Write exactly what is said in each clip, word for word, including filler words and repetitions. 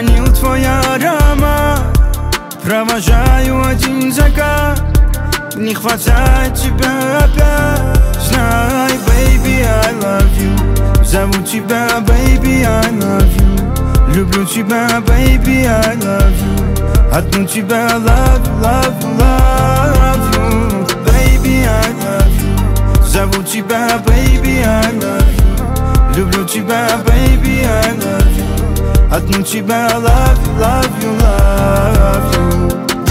хранил твой аромат. Провожаю один закат, не хватает тебя опять. Знай, baby, I love you. Зову тебя, baby, I love you. Люблю тебя, baby, I love you. Одну тебя love, love, love you. Baby, I love you. Зову тебя, baby, I love you. Люблю тебя, baby, I love you. Одну тебя love, love you, love you.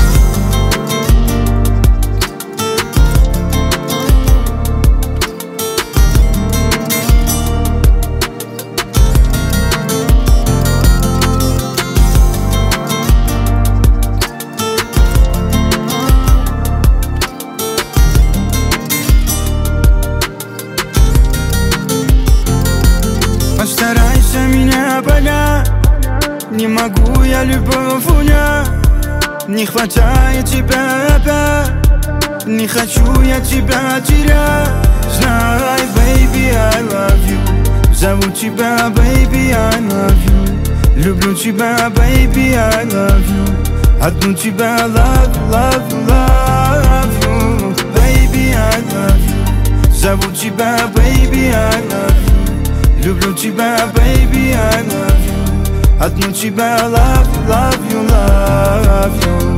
Постарайся меня понять, не могу я любовь унять. Не хватает тебя опять, не хочу я тебя терять. Знай, baby, I love you. Зову тебя, baby, I love you. Люблю тебя, baby, I love you. Одну тебя love, love, love you. Baby, I love you. Зову тебя, baby, I love you. Люблю тебя, baby, I love you. Одну тебя love, love you, love you.